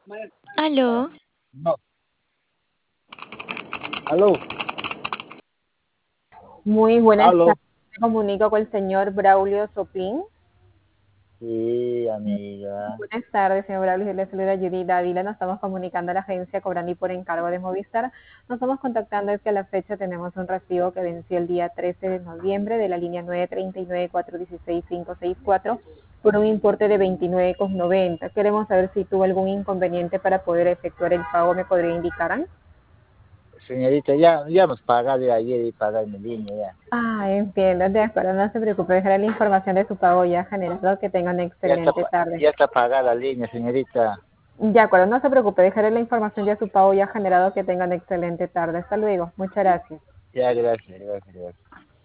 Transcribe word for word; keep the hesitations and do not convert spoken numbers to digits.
Aló, No. Aló, Muy buenas aló. tardes. Me comunico con el señor Braulio Sopín. Sí, amiga. Buenas tardes, señor Braulio. Le saluda Judy Dávila. Nos estamos comunicando a la agencia Cobrani por encargo de Movistar. Nos estamos contactando es que a la fecha tenemos un recibo que venció el día trece de noviembre de la línea nueve treinta y nueve cuatro dieciséis cinco seis cuatro por un importe de veintinueve con noventa. Queremos saber si tuvo algún inconveniente para poder efectuar el pago. ¿Me podría indicar? Señorita, ya, ya hemos pagado de ayer y pagado en línea ya. Ah, entiendo, de acuerdo, no se preocupe, dejaré la información de su pago ya generado, que tengan una Ya está, excelente pa- tarde. ya está pagada la línea, señorita. De acuerdo, no se preocupe, dejaré la información de su pago ya generado, que tengan una excelente tarde. Hasta luego, muchas gracias. Ya, gracias, gracias, gracias.